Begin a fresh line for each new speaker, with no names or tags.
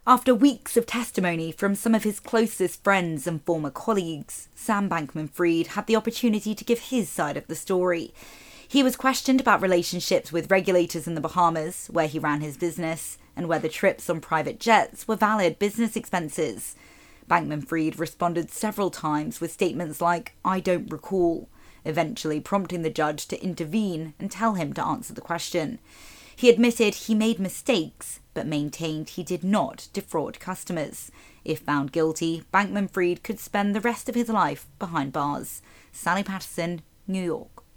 After weeks of testimony from some of his closest friends and former colleagues, Sam Bankman-Fried had the opportunity to give his side of the story. He was questioned about relationships with regulators in the Bahamas, where he ran his business, and whether trips on private jets were valid business expenses. Bankman-Fried responded several times with statements like, "I don't recall," eventually prompting the judge to intervene and tell him to answer the question. He admitted he made mistakes, but maintained he did not defraud customers. If found guilty, Bankman-Fried could spend the rest of his life behind bars. Sally Patterson, New York.